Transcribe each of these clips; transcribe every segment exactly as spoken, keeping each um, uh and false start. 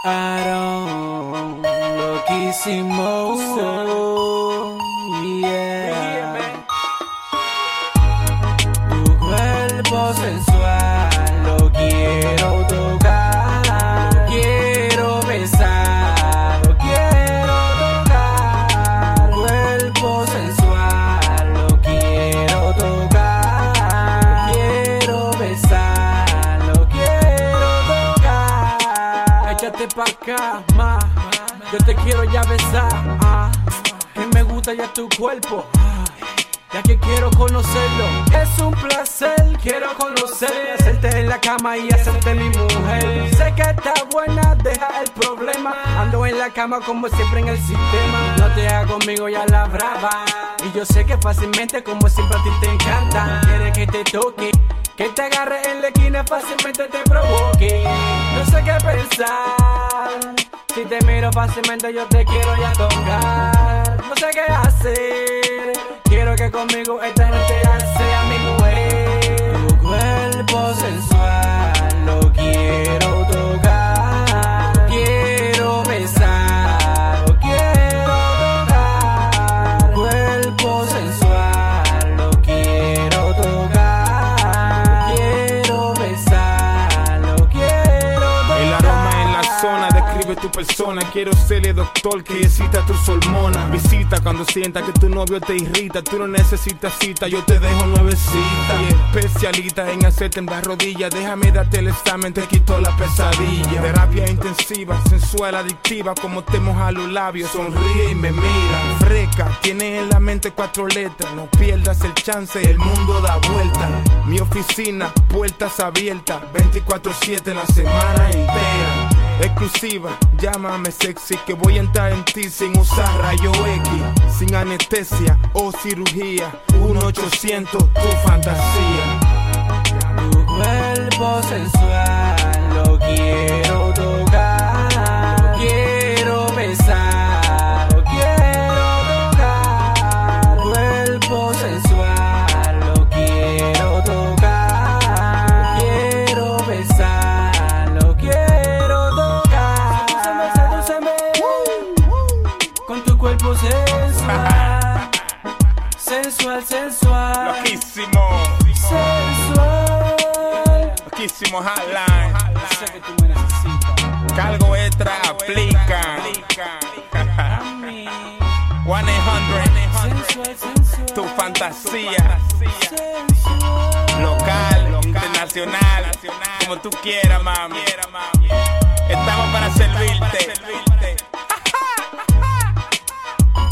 Aaron, loquísimo, so, yeah. Tu cuerpo sensual lo quiero tocar, quiero besar, lo quiero tocar. Cuerpo sensual lo quiero tocar, quiero besar, lo quiero tocar. Échate pa' acá, ma, yo te quiero ya besar, ah. Que me gusta ya tu cuerpo, ah. Ya que quiero conocerlo, es un placer, quiero conocer, hacerte en la cama y hacerte mi mujer. Sé que está buena, deja el problema, ando en la cama como siempre en el sistema. No te hagas conmigo ya la brava, y yo sé que fácilmente como siempre a ti te encanta. Quieres que te toque, que te agarre en la esquina, fácilmente te provoque. No sé qué pensar, si te miro fácilmente yo te quiero ya tocar. No sé qué hacer, quiero que conmigo esta noche ya sea mi mujer. Tu cuerpo sensual lo quiero tocar, quiero besar, lo quiero tocar. Cuerpo sensual lo quiero tocar, quiero besar, lo quiero tocar. El aroma en la zona describe tu persona. Quiero ser el doctor que excita tus hormonas. Visita cuando sientas que tu novio te irrita. Tú no necesitas cita, yo te dejo nuevecita. Y especialista en hacerte en las rodillas. Déjame darte el examen, te quito la pesadilla. Terapia intensiva, sensual, adictiva. Como te moja los labios, sonríe y me mira. Freca, tienes en la mente cuatro letras. No pierdas el chance, el mundo da vuelta. Mi oficina, puertas abiertas, veinticuatro siete la semana entera. Exclusiva, llámame sexy, que voy a entrar en ti sin usar rayo X, sin anestesia o cirugía. Uno ochocientos tu fantasía. Tu cuerpo sensual lo quiero tocar, quiero besar, lo quiero tocar. Cuerpo sensual lo quiero tocar, quiero besar, lo quiero tocar. Sedúceme, sedúceme con tu cuerpo sensual, sensual, sensual. Loquísimo, sensual. loquísimo hotline. Sé que tú me necesitas. Cargo extra, aplica. one eight hundred, Sensual, sensual. tu fantasía. Sensual. Local, internacional, como tú quieras, mami. Estamos para servirte.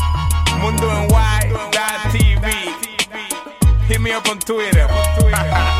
Mundo en White, T V. Hit me up on Twitter.